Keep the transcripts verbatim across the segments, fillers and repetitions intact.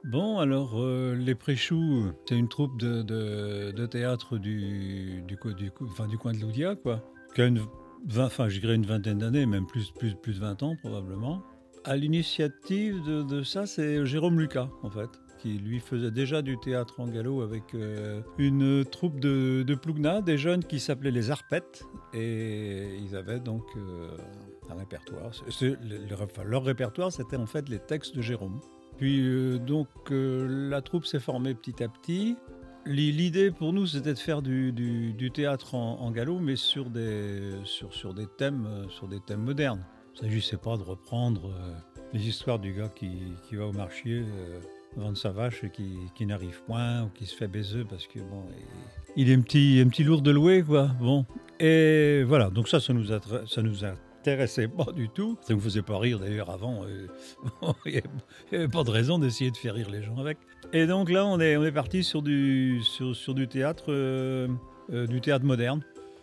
Bon, alors, heu, les Préchoux, c'est une troupe de de de théâtre du du co du co enfin, du coin de Loudia, quoi, qui a une vingt enfin, je dirais une vingtaine d'années, même plus plus plus de vingt ans probablement. À l'initiative de de ça, c'est Jérôme Lucas, en fait, qui lui faisait déjà du théâtre en gallo avec, heu, une troupe de de Plougna, des jeunes qui s'appelaient les Arpettes et ils avaient donc, heu, un répertoire. C'est c'est le le enfin, leur répertoire, c'était en fait les textes de Jérôme. Puis euh, donc euh, la troupe s'est formée petit à petit. L'i- L'idée pour nous, c'était de faire du, du- du théâtre en, en gallo, mais sur des, sur, sur des thèmes, euh, sur des thèmes modernes. Il ne s'agissait pas de reprendre euh, les histoires du gars qui, qui va au marché euh, vendre sa vache et qui, qui n'arrive point ou qui se fait baiser parce que bon, il il est un petit, un petit lourd de louer, quoi. Bon. Et voilà, donc ça, ça nous, attra- ça nous intéressait pas du tout. Ça ne nous faisait pas rire d'ailleurs avant. euh, Il n'y avait pas de raison d'essayer de faire rire les gens avec. Et donc là, on est, on est parti sur du, sur, sur du théâtre, euh, euh, du théâtre moderne.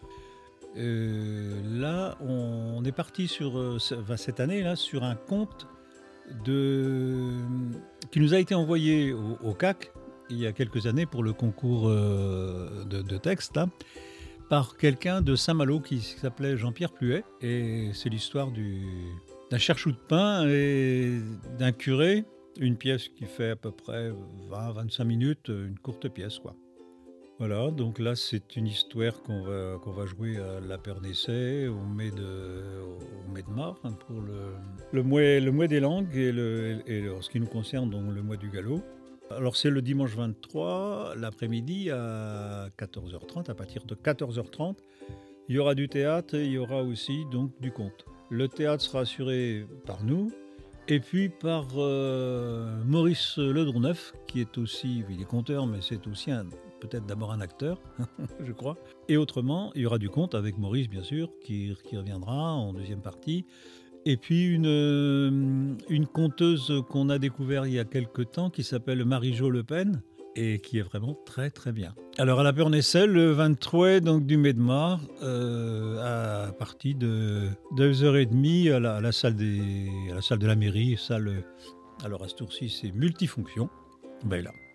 Euh, là, on, on est parti sur euh, ce- enfin, cette année là sur un conte de qui nous a été envoyé au, au C A C il y a quelques années pour le concours euh, de, de texte là, par quelqu'un de Saint-Malo qui s'appelait Jean-Pierre Pluet. Et c'est l'histoire du, d'un cherchou de pain et d'un curé. Une pièce qui fait à peu près vingt à vingt-cinq minutes, une courte pièce, quoi. Voilà, donc là, c'est une histoire qu'on va, qu'on va jouer à la Pernessay, au mai de, au mai de mars, hein, pour le, le, mois, le mois des langues et, le, et le- en ce qui nous concerne, donc le mois du galop. Alors, c'est le dimanche vingt-trois, l'après-midi à quatorze heures trente. À partir de quatorze heures trente, il y aura du théâtre et il y aura aussi donc du conte. Le théâtre sera assuré par nous et puis par euh, Maurice Ledroneuf, qui est aussi, il est conteur, mais c'est aussi un- peut-être d'abord un acteur, je crois. Et autrement, il y aura du conte avec Maurice, bien sûr, qui, qui reviendra en deuxième partie. Et puis une, euh, une conteuse qu'on a découvert il y a quelque temps qui s'appelle Marie-Jo Le Pen et qui est vraiment très très bien. Alors à la Pernesselle, le vingt-trois donc, du mai de mars, euh, à partir de deux heures trente à la, à la salle des, à la salle de la mairie, salle, alors à ce tour-ci c'est multifonction. Ben là.